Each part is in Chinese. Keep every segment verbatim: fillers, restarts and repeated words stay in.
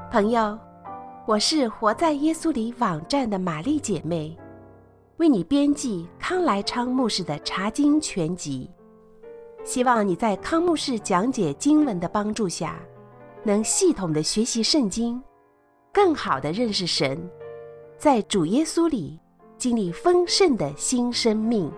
朋友，我是活在耶稣里网站的玛丽姐妹，为你编辑康来昌牧师的查经全集，希望你在康牧师讲解经文的帮助下，能系统的学习圣经，更好的认识神，在主耶稣里经历丰盛的新生命。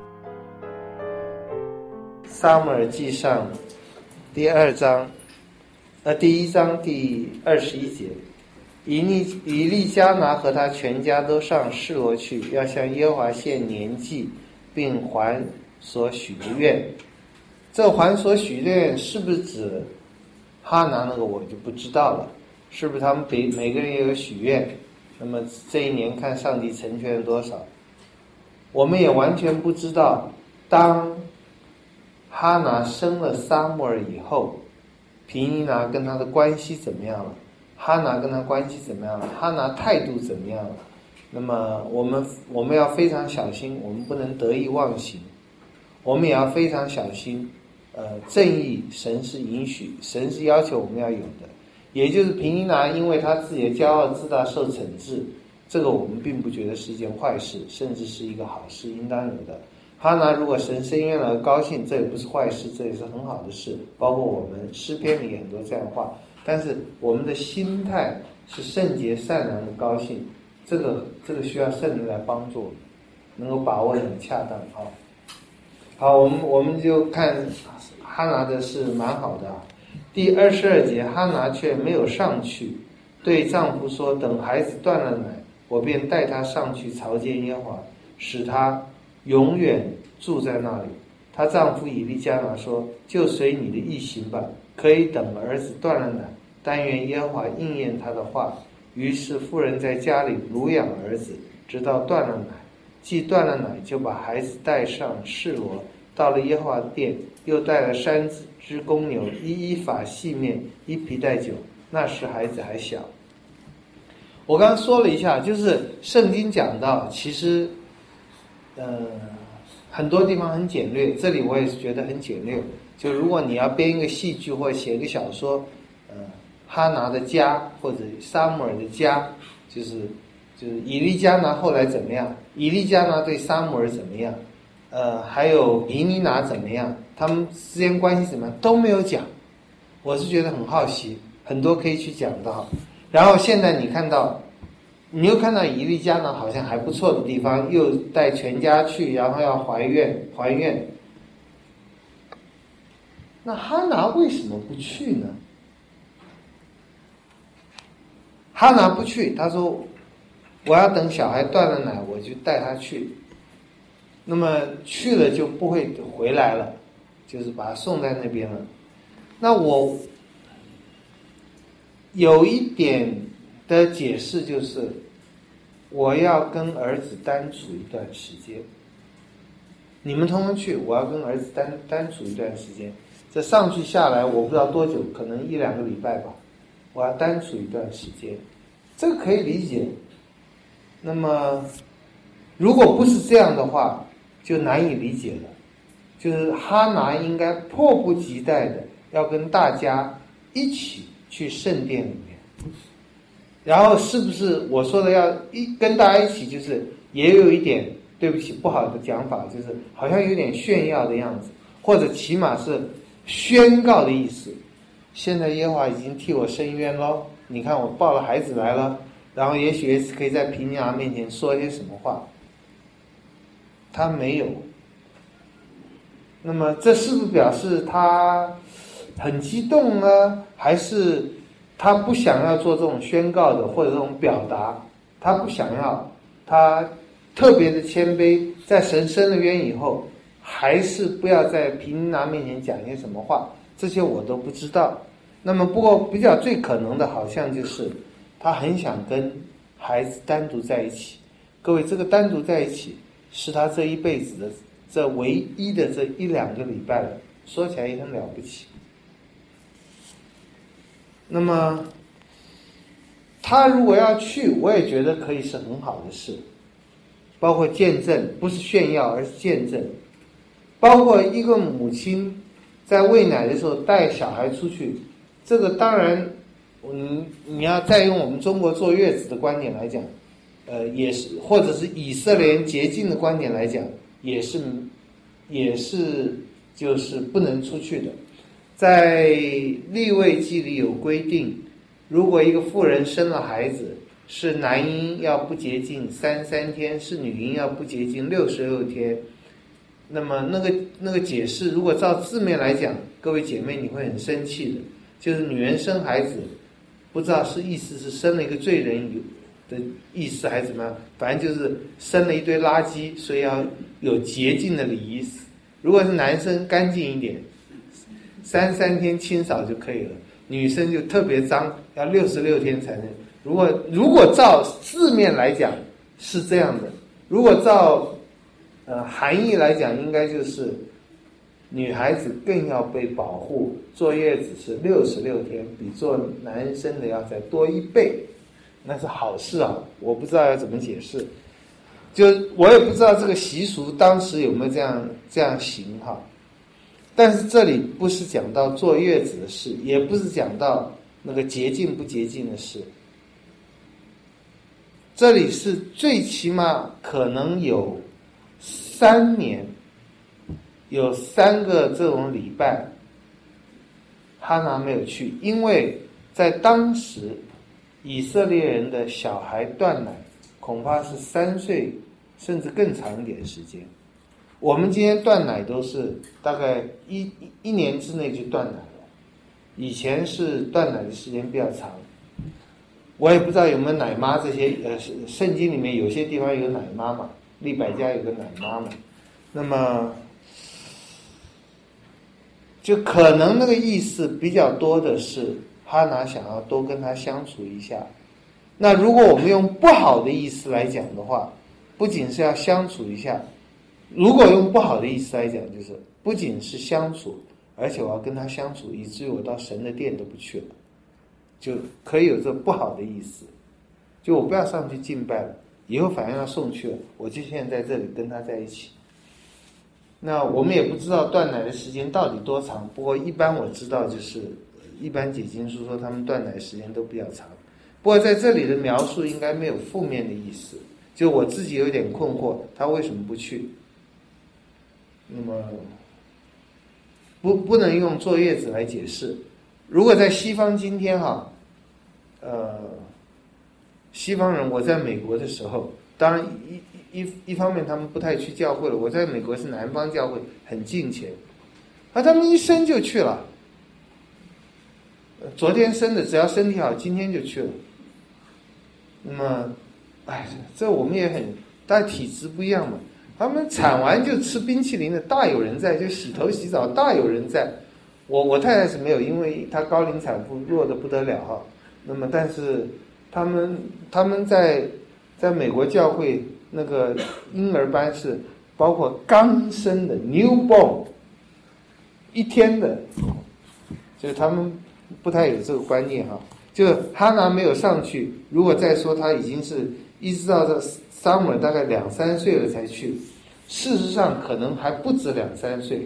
撒母耳记上第二章，呃，第一章第二十一节，以利以利加拿和他全家都上示罗去，要向耶和华献年祭，并还所许的愿。这还所许的愿是不是指哈拿那个我就不知道了，是不是他们每每个人也有许愿？那么这一年看上帝成全了多少？我们也完全不知道。当哈拿生了撒母耳以后，毗尼拿跟他的关系怎么样了？哈拿跟他关系怎么样了？哈拿态度怎么样了？那么我们我们要非常小心，我们不能得意忘形，我们也要非常小心。呃，正义神是允许，神是要求我们要有的，也就是毗尼拿因为他自己的骄傲自大受惩治，这个我们并不觉得是一件坏事，甚至是一个好事，应当有的。哈拿如果神伸冤了高兴，这也不是坏事，这也是很好的事，包括我们诗篇里很多这样的话。但是我们的心态是圣洁善良的高兴，这个这个需要圣灵来帮助我们，能够把握得很恰当。好，好，我们我们就看哈拿的是蛮好的啊。第二十二节，哈拿却没有上去，对丈夫说：“等孩子断了奶，我便带他上去朝见耶和华，使他永远住在那里。”她丈夫以利加拿说：“就随你的意行吧，可以等儿子断了奶，但愿耶和华应验他的话。”于是妇人在家里乳养儿子，直到断了奶。既断了奶，就把孩子带上示罗，到了耶和华的殿，又带了三只公牛，一依法细面，一皮带酒。那时孩子还小。我刚刚说了一下，就是圣经讲到，其实呃，很多地方很简略，这里我也是觉得很简略。就如果你要编一个戏剧或者写一个小说，呃，哈拿的家或者撒母耳的家，就是就是以利加拿后来怎么样，以利加拿对撒母耳怎么样，呃，还有毗尼拿怎么样，他们之间关系怎么样都没有讲。我是觉得很好奇，很多可以去讲到。然后现在你看到。你又看到以利加拿好像还不错的地方，又带全家去，然后要还愿还愿。那哈拿为什么不去呢？哈拿不去，他说我要等小孩断了奶，我就带他去。那么去了就不会回来了，就是把他送在那边了。那我有一点的解释就是，我要跟儿子单处一段时间，你们通通去，我要跟儿子单单处一段时间。这上去下来我不知道多久，可能一两个礼拜吧，我要单处一段时间，这个可以理解。那么如果不是这样的话，就难以理解了。就是哈拿应该迫不及待的要跟大家一起去圣殿里面，然后是不是我说的要一跟大家一起，就是也有一点对不起不好的讲法，就是好像有点炫耀的样子，或者起码是宣告的意思。现在耶和华已经替我伸冤咯，你看我抱了孩子来了，然后也许也可以在毗尼拿面前说一些什么话。他没有。那么这是不是表示他很激动呢？还是他不想要做这种宣告的或者这种表达？他不想要，他特别的谦卑，在神伸了冤以后，还是不要在毗尼拿面前讲些什么话，这些我都不知道。那么不过比较最可能的好像就是他很想跟孩子单独在一起。各位，这个单独在一起是他这一辈子的这唯一的这一两个礼拜了，说起来也很了不起。那么他如果要去，我也觉得可以是很好的事，包括见证，不是炫耀而是见证，包括一个母亲在喂奶的时候带小孩出去，这个当然你你要再用我们中国坐月子的观点来讲，呃，也是，或者是以色列人洁净的观点来讲，也是，也是就是不能出去的。在利未记里有规定，如果一个妇人生了孩子，是男婴要不洁净三三天，是女婴要不洁净六十六天。那么那个那个解释，如果照字面来讲，各位姐妹你会很生气的，就是女人生孩子，不知道是意思是生了一个罪人的意思还是怎么样，反正就是生了一堆垃圾，所以要有洁净的礼仪。如果是男生干净一点，三三天清扫就可以了，女生就特别脏，要六十六天才能。如果如果照字面来讲是这样的，如果照呃含义来讲，应该就是女孩子更要被保护，坐月子是六十六天，比做男生的要再多一倍，那是好事啊！我不知道要怎么解释，就我也不知道这个习俗当时有没有这样这样行哈。但是这里不是讲到坐月子的事，也不是讲到那个洁净不洁净的事，这里是最起码可能有三年，有三个这种礼拜，哈拿没有去，因为在当时以色列人的小孩断奶恐怕是三岁甚至更长一点时间。我们今天断奶都是大概一一一年之内就断奶了，以前是断奶的时间比较长。我也不知道有没有奶妈这些，呃，圣经里面有些地方有奶妈嘛，利百加有个奶妈嘛，那么就可能那个意思比较多的是哈拿想要多跟他相处一下。那如果我们用不好的意思来讲的话，不仅是要相处一下，如果用不好的意思来讲，就是不仅是相处，而且我要跟他相处，以至于我到神的殿都不去了，就可以有这不好的意思。就我不要上去敬拜了，以后反而要送去了，我就现在在这里跟他在一起。那我们也不知道断奶的时间到底多长，不过一般我知道就是一般解经书说他们断奶时间都比较长。不过在这里的描述应该没有负面的意思，就我自己有点困惑，他为什么不去？那么不不能用坐月子来解释。如果在西方今天哈，呃，西方人，我在美国的时候，当然一一一方面他们不太去教会了，我在美国是南方教会，很近前，啊，他们一生就去了。昨天生的，只要身体好，今天就去了。那么，哎，这我们也很，大家体质不一样嘛。他们产完就吃冰淇淋的大有人在，就洗头洗澡大有人在。我我太太是没有，因为她高龄产妇弱得不得了哈。那么，但是他们他们在在美国教会那个婴儿班是包括刚生的 newborn 一天的，就是他们不太有这个观念哈。就哈拿没有上去，如果再说他已经是一直到这 summer 大概两三岁了才去，事实上可能还不止两三岁，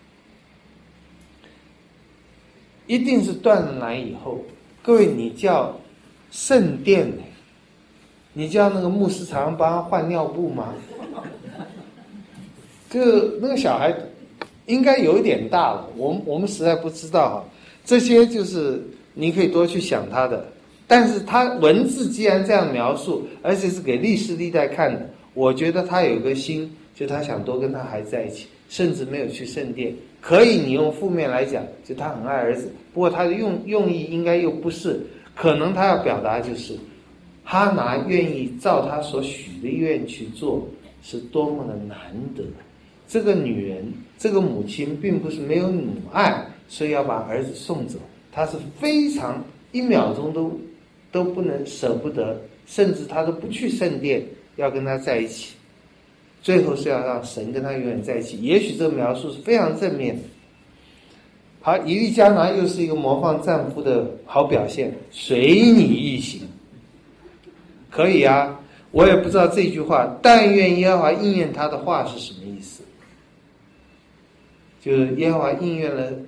一定是断了奶以后。各位，你叫圣殿呢？你叫那个牧师常常帮他换尿布吗？就那个小孩应该有一点大了，我们我们实在不知道哈。这些就是你可以多去想他的，但是他文字既然这样描述，而且是给历世历代看的，我觉得他有个心，就他想多跟他孩子在一起，甚至没有去圣殿。可以你用负面来讲，就他很爱儿子，不过他的用用意应该又不是，可能他要表达就是哈拿愿意照他所许的愿去做，是多么的难得。这个女人，这个母亲并不是没有母爱，所以要把儿子送走，她是非常一秒钟都都不能舍不得，甚至她都不去圣殿，要跟他在一起，最后是要让神跟他永远在一起。也许这个描述是非常正面的。好，以利加拿又是一个模范丈夫的好表现，随你意行，可以啊。我也不知道这句话但愿耶和华应验他的话是什么意思，就是耶和华应验了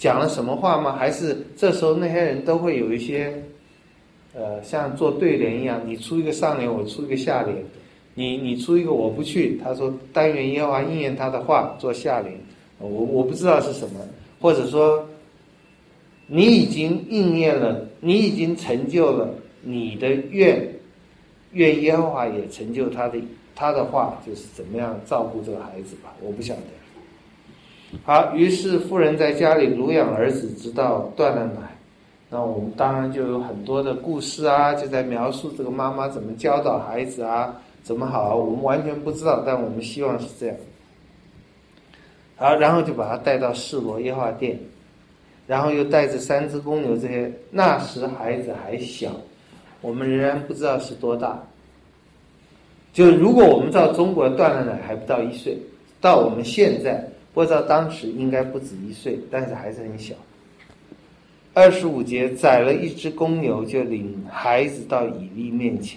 讲了什么话吗？还是这时候那些人都会有一些，呃，像做对联一样，你出一个上联，我出一个下联，你你出一个我不去，他说但愿耶和华应验他的话做下联，我我不知道是什么，或者说你已经应验了，你已经成就了你的愿，愿耶和华也成就他的他的话，就是怎么样照顾这个孩子吧，我不晓得。好，于是妇人在家里乳养儿子，直到断了奶。那我们当然就有很多的故事啊，就在描述这个妈妈怎么教导孩子啊，怎么好啊，我们完全不知道，但我们希望是这样。好，然后就把他带到示罗耶和华殿，然后又带着三只公牛这些。那时孩子还小，我们仍然不知道是多大。就如果我们照中国断了奶还不到一岁，到我们现在不知道当时应该不止一岁，但是还是很小。二十五节，宰了一只公牛，就领孩子到以利面前。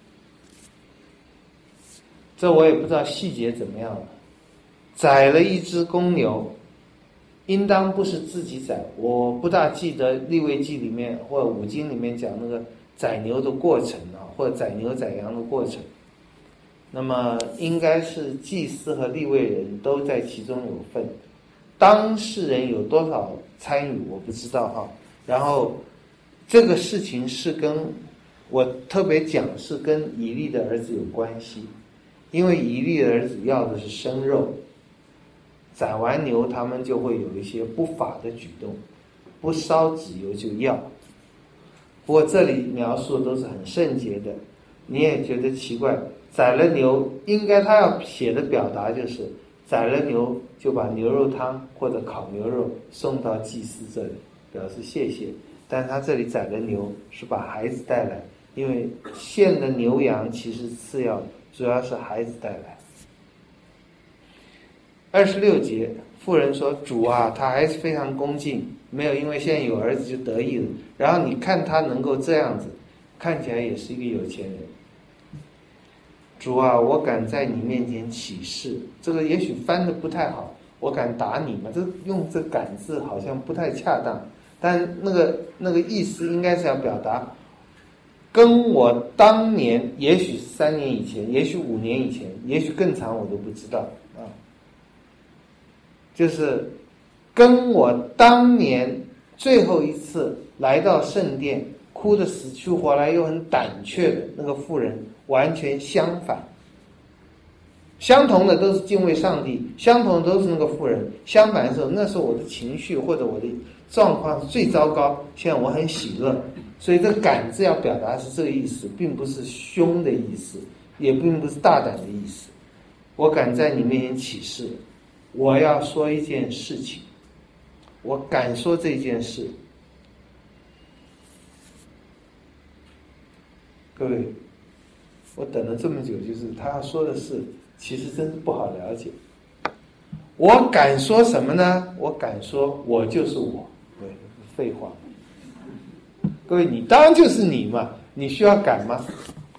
这我也不知道细节怎么样了。宰了一只公牛，应当不是自己宰，我不大记得利未记里面或者五经里面讲那个宰牛的过程啊，或者宰牛宰羊的过程。那么应该是祭司和利未人都在其中有份，当事人有多少参与我不知道哈。然后这个事情是跟我特别讲是跟以利的儿子有关系，因为以利的儿子要的是生肉，宰完牛他们就会有一些不法的举动，不烧脂油就要。不过这里描述的都是很圣洁的，你也觉得奇怪，宰了牛应该他要写的表达就是宰了牛就把牛肉汤或者烤牛肉送到祭司这里表示谢谢，但是他这里宰了牛是把孩子带来，因为献的牛羊其实次要，主要是孩子带来。二十六节，妇人说主啊，他还是非常恭敬，没有因为现在有儿子就得意了，然后你看他能够这样子，看起来也是一个有钱人。主啊，我敢在你面前起誓，这个也许翻得不太好，我敢打你嘛，这用这敢字好像不太恰当，但那个那个意思应该是要表达跟我当年也许三年以前，也许五年以前，也许更长我都不知道啊，就是跟我当年最后一次来到圣殿哭得死去活来又很胆怯的那个妇人完全相反。相同的都是敬畏上帝，相同的都是那个妇人，相反的时候，那时候我的情绪或者我的状况是最糟糕，现在我很喜乐，所以这个敢字要表达是这个意思，并不是凶的意思，也并不是大胆的意思。我敢在你面前起誓，我要说一件事情，我敢说这件事。各位，我等了这么久，就是他要说的事其实真是不好了解。我敢说什么呢？我敢说我就是我。对，废话。各位，你当然就是你嘛，你需要敢吗？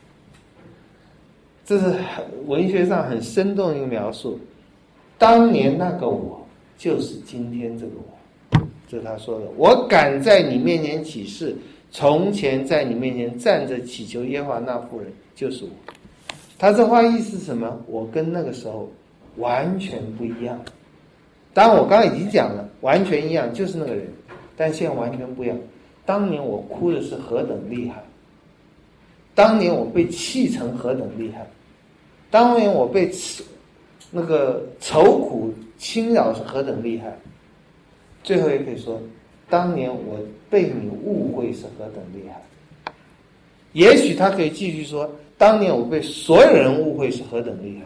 这是文学上很生动的一个描述。当年那个我就是今天这个我，这是他说的。我敢在你面前起誓，从前在你面前站着祈求耶和华那妇人就是我。他这话意思是什么？我跟那个时候完全不一样。当然我刚刚已经讲了，完全一样就是那个人，但现在完全不一样。当年我哭的是何等厉害，当年我被气成何等厉害，当年我被那个愁苦侵扰是何等厉害。最后也可以说，当年我被你误会是何等厉害。也许他可以继续说，当年我被所有人误会是何等厉害。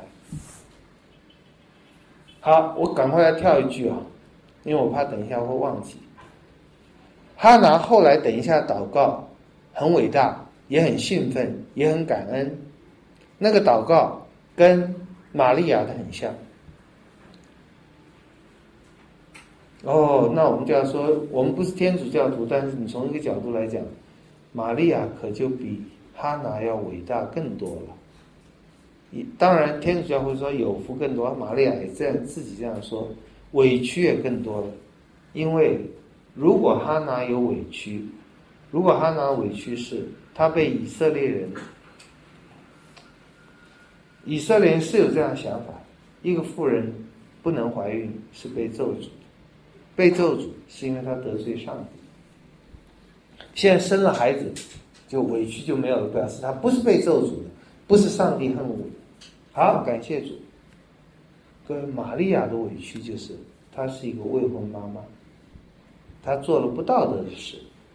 好，我赶快要跳一句啊，因为我怕等一下会忘记。哈拿后来等一下祷告很伟大，也很兴奋，也很感恩。那个祷告跟玛利亚的很像。哦，那我们就要说，我们不是天主教徒，但是你从一个角度来讲，玛利亚可就比哈拿要伟大更多了。当然天主教会说有福更多，玛利亚也这样自己这样说，委屈也更多了。因为如果哈拿有委屈，如果哈拿的委屈是他被以色列人，以色列人是有这样的想法，一个妇人不能怀孕是被咒诅，被咒诅是因为他得罪上帝。现在生了孩子就委屈就没有了，表示他不是被咒诅的，不是上帝恨我的。好，感谢主。各位，玛利亚的委屈就是她是一个未婚妈妈，她做了不道德的事。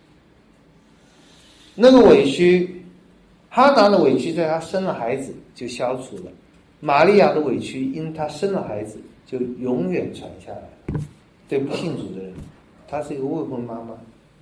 那个委屈，哈拿的委屈在她生了孩子就消除了，玛利亚的委屈因她生了孩子就永远传下来了。对不信主的人，她是一个未婚妈妈。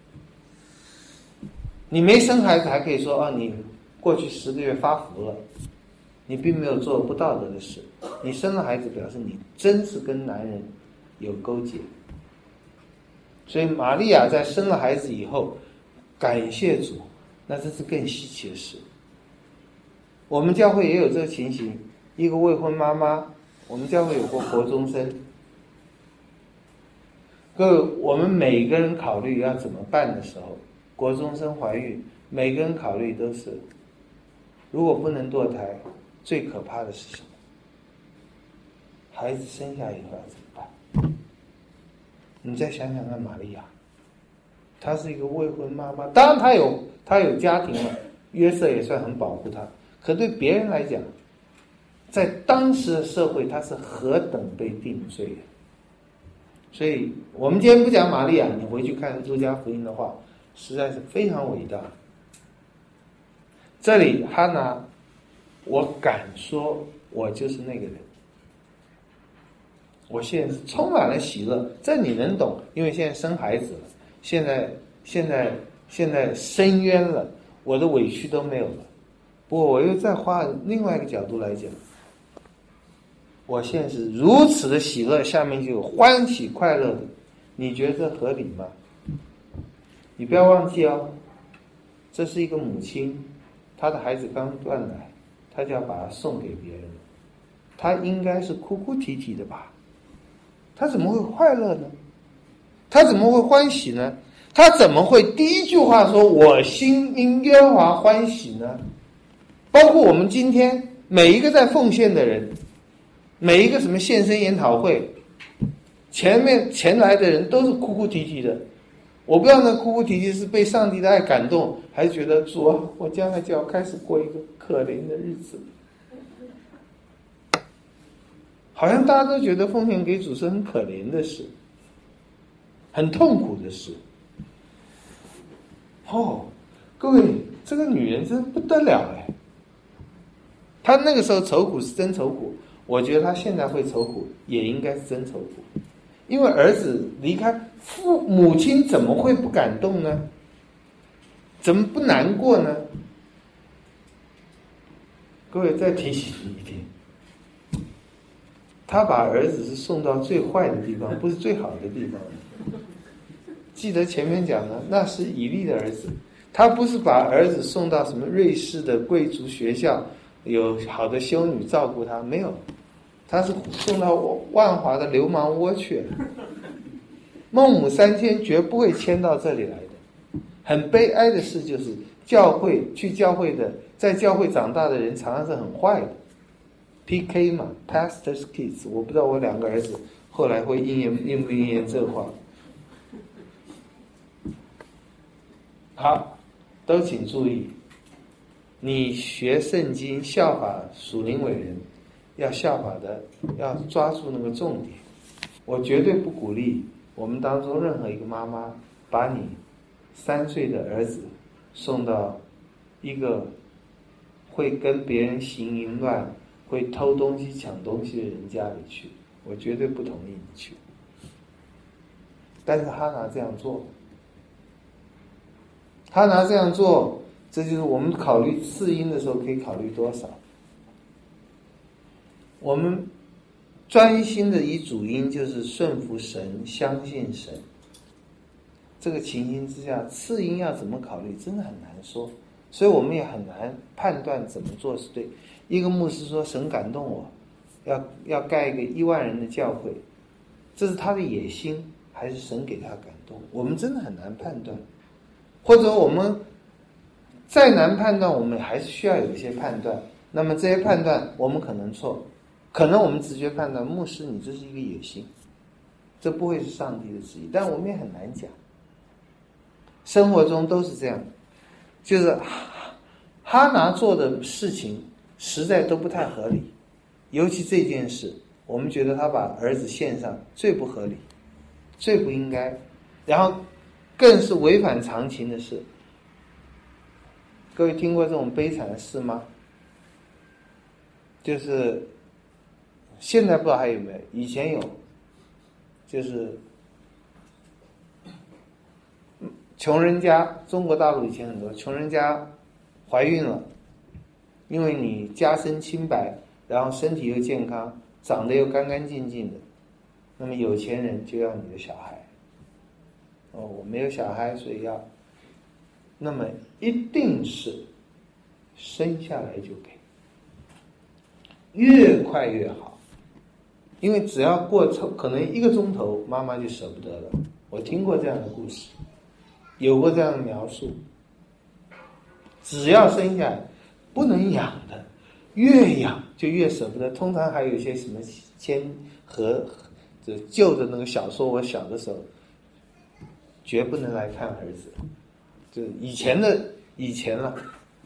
你没生孩子还可以说啊，你过去十个月发福了，你并没有做不道德的事。你生了孩子表示你真是跟男人有勾结。所以玛利亚在生了孩子以后，感谢主，那这是更稀奇的事。我们教会也有这个情形，一个未婚妈妈，我们教会有过国中生。各位，我们每个人考虑要怎么办的时候，国中生怀孕，每个人考虑都是，如果不能堕胎，最可怕的是什么？孩子生下以后要怎么办？你再想想看，玛利亚，她是一个未婚妈妈，当然她有她有家庭了，约瑟也算很保护她，可对别人来讲，在当时的社会，她是何等被定罪的。所以我们今天不讲玛利亚，你回去看路加福音的话，实在是非常伟大。这里哈拿，我敢说我就是那个人，我现在是充满了喜乐，这你能懂，因为现在生孩子了，现在现在现在申冤了，我的委屈都没有了。不过我又再换另外一个角度来讲，我现在是如此的喜乐，下面就有欢喜快乐的，你觉得这合理吗？你不要忘记哦，这是一个母亲，她的孩子刚断奶，她就要把它送给别人，她应该是哭哭啼啼的吧？她怎么会快乐呢？她怎么会欢喜呢？她怎么会第一句话说我心因耶和华欢喜呢？包括我们今天每一个在奉献的人，每一个什么献身研讨会，前面前来的人都是哭哭啼啼的。我不知道那哭哭啼啼是被上帝的爱感动，还是觉得主啊，我将来就要开始过一个可怜的日子。好像大家都觉得奉献给主是很可怜的事，很痛苦的事。哦，各位，这个女人真不得了哎！她那个时候愁苦是真愁苦，我觉得她现在会愁苦，也应该是真愁苦。因为儿子离开父母亲，怎么会不感动呢？怎么不难过呢？各位再提醒你一点，他把儿子是送到最坏的地方，不是最好的地方。记得前面讲的，那是以利的儿子，他不是把儿子送到什么瑞士的贵族学校，有好的修女照顾他，没有。他是送到万华的流氓窝去了，孟母三迁绝不会迁到这里来的。很悲哀的事就是，教会去教会的，在教会长大的人常常是很坏的 ，P K 嘛 ，Pastors Kids。我不知道我两个儿子后来会应验应不应验这话。好，都请注意，你学圣经效法属灵伟人，要效法的，要抓住那个重点。我绝对不鼓励我们当中任何一个妈妈把你三岁的儿子送到一个会跟别人行淫乱、会偷东西、抢东西的人家里去，我绝对不同意你去。但是哈拿这样做，哈拿这样做，这就是我们考虑次因的时候可以考虑多少。我们专心的以主因，就是顺服神，相信神。这个情形之下，次因要怎么考虑，真的很难说，所以我们也很难判断怎么做是对。一个牧师说，神感动我，要要盖一个一万人的教会，这是他的野心， 还是神给他感动？我们真的很难判断，或者我们再难判断，我们还是需要有一些判断。那么这些判断我们可能错，可能我们直觉判断牧师你这是一个野心，这不会是上帝的旨意，但我们也很难讲。生活中都是这样，就是哈拿做的事情实在都不太合理，尤其这件事，我们觉得他把儿子献上最不合理，最不应该，然后更是违反常情的事。各位听过这种悲惨的事吗？就是现在不知道还有没有，以前有，就是穷人家，中国大陆以前很多穷人家怀孕了，因为你家身清白，然后身体又健康，长得又干干净净的，那么有钱人就要你的小孩。哦，我没有小孩，所以要，那么一定是生下来就给，越快越好，因为只要过可能一个钟头，妈妈就舍不得了。我听过这样的故事，有过这样的描述。只要生下来，不能养的，越养就越舍不得。通常还有一些什么签和这旧的那个小说，我小的时候绝不能来看儿子，就以前的以前了。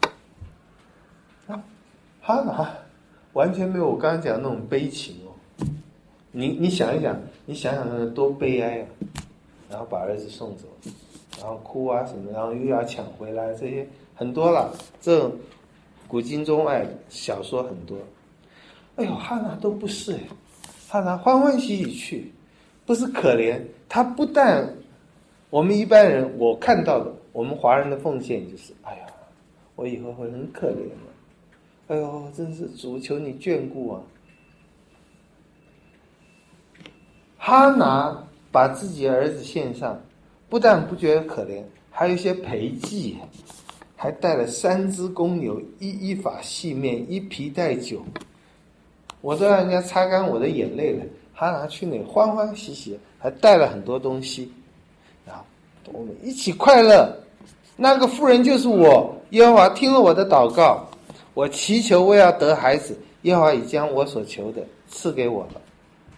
啊，哈拿完全没有我刚刚讲的那种悲情哦。你你想一想，你想想那多悲哀啊！然后把儿子送走，然后哭啊什么，然后又要抢回来，这些很多了。这种古今中外小说很多。哎呦，哈拿都不是哎，哈拿欢欢喜喜去，不是可怜。他不但我们一般人我看到的，我们华人的奉献就是，哎呀，我以后会很可怜的。哎呦，真是主求你眷顾啊！哈拿把自己的儿子献上，不但不觉得可怜，还有一些陪祭，还带了三只公牛，一一法细面，一皮带酒。我都让人家擦干我的眼泪了。哈拿去那里欢欢喜喜，还带了很多东西，然后我们一起快乐。那个妇人就是我，耶和华听了我的祷告，我祈求我要得孩子，耶和华已将我所求的赐给我了。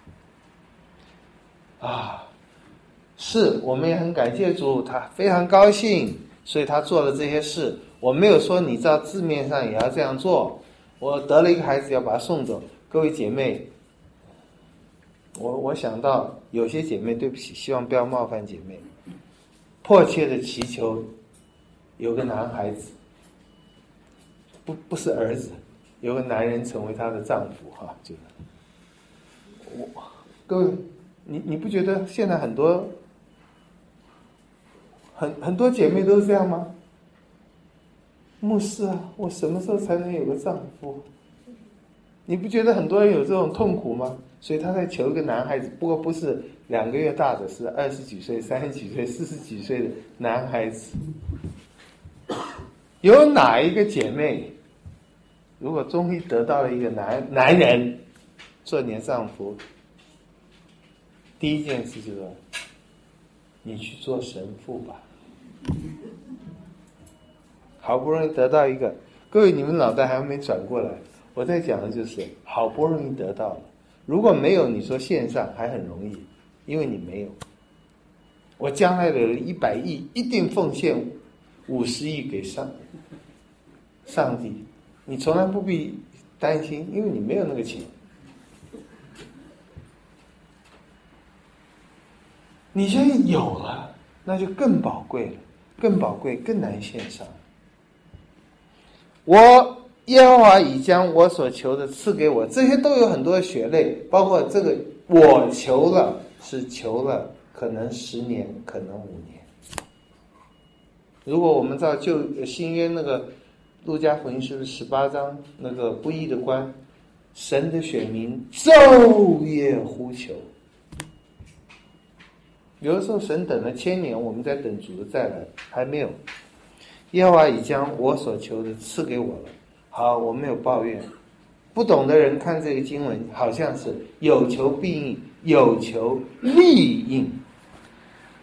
啊，是我们也很感谢主，他非常高兴，所以他做了这些事。我没有说你照字面上也要这样做。我得了一个孩子要把他送走，各位姐妹，我我想到有些姐妹，对不起，希望不要冒犯姐妹，迫切的祈求有个男孩子，不不是儿子，有个男人成为她的丈夫哈，就我各位。你你不觉得现在很多很很多姐妹都是这样吗？牧师啊，我什么时候才能有个丈夫？你不觉得很多人有这种痛苦吗？所以他在求一个男孩子，不过不是两个月大的，是二十几岁、三十几岁、四十几岁的男孩子。有哪一个姐妹，如果终于得到了一个男男人做你的丈夫？第一件事就是，你去做神父吧。好不容易得到一个，各位你们脑袋还没转过来，我在讲的就是好不容易得到了。如果没有，你说线上还很容易，因为你没有。我将来的一百亿一定奉献五十亿给上上帝，你从来不必担心，因为你没有那个钱。你现在有了，那就更宝贵了，更宝贵，更难献上。我耶和华已将我所求的赐给我，这些都有很多的血泪，包括这个我求了，是求了可能十年，可能五年。如果我们照旧新约那个路加福音书十八章那个不义的官，神的选民昼夜呼求。有的时候神等了千年，我们在等主的再来，还没有。耶和华已将我所求的赐给我了。好，我没有抱怨。不懂的人看这个经文，好像是有求必应，有求必应。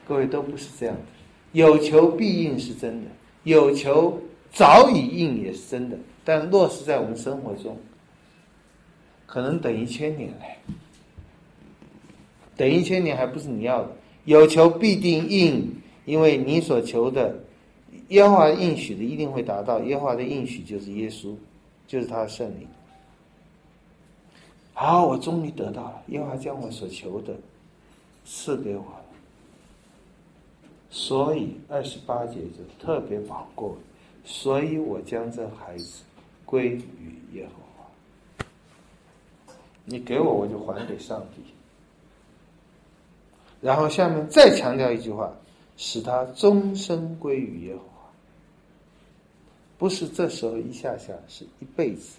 各位都不是这样的。有求必应是真的，有求早已应也是真的，但落实在我们生活中，可能等一千年嘞，等一千年还不是你要的。有求必定应，因为你所求的，耶和华应许的一定会达到。耶和华的应许就是耶稣，就是他的圣灵。好，我终于得到了，耶和华将我所求的赐给我了。所以二十八节就特别宝贵，所以我将这孩子归于耶和华。你给我，我就还给上帝。然后下面再强调一句话，使他终身归于耶和华。不是这时候一下下，是一辈子。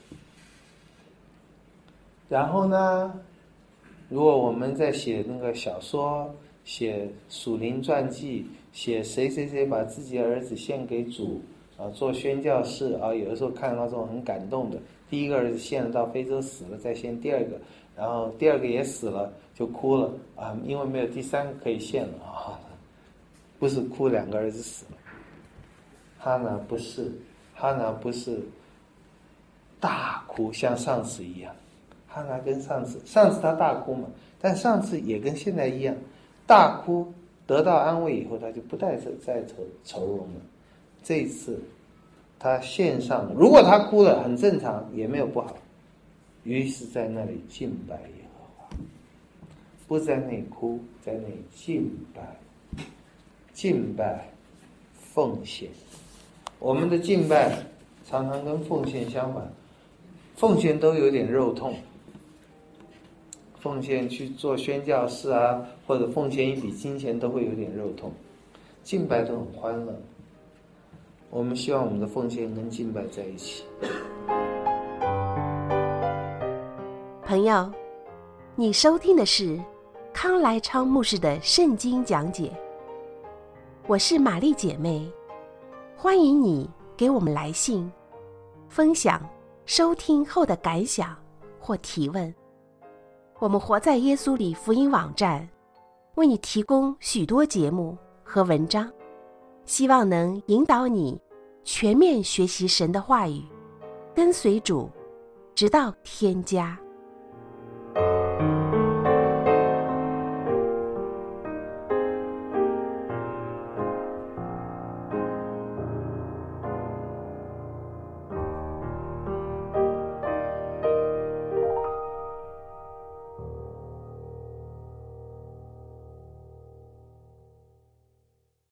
然后呢，如果我们在写那个小说，写属灵传记，写谁谁谁把自己的儿子献给主啊，做宣教士啊，有的时候看到这种很感动的，第一个儿子献了到非洲死了，再献第二个，然后第二个也死了就哭了啊，因为没有第三个可以献了啊，不是哭两个儿子死了。哈拿不是，哈拿不是大哭像上次一样，哈拿跟上次，上次他大哭嘛，但上次也跟现在一样，大哭得到安慰以后，他就不再再愁愁容了。这一次他献上了，如果他哭了很正常，也没有不好。于是在那里敬拜耶和华，不在那里哭，在那里敬拜，敬拜奉献。我们的敬拜常常跟奉献相反，奉献都有点肉痛，奉献去做宣教士啊，或者奉献一笔金钱都会有点肉痛，敬拜都很欢乐。我们希望我们的奉献跟敬拜在一起。 朋友，你收听的是康来昌牧师的圣经讲解。我是玛丽姐妹，欢迎你给我们来信，分享收听后的感想或提问。我们活在耶稣里福音网站为你提供许多节目和文章，希望能引导你全面学习神的话语，跟随主，直到天家。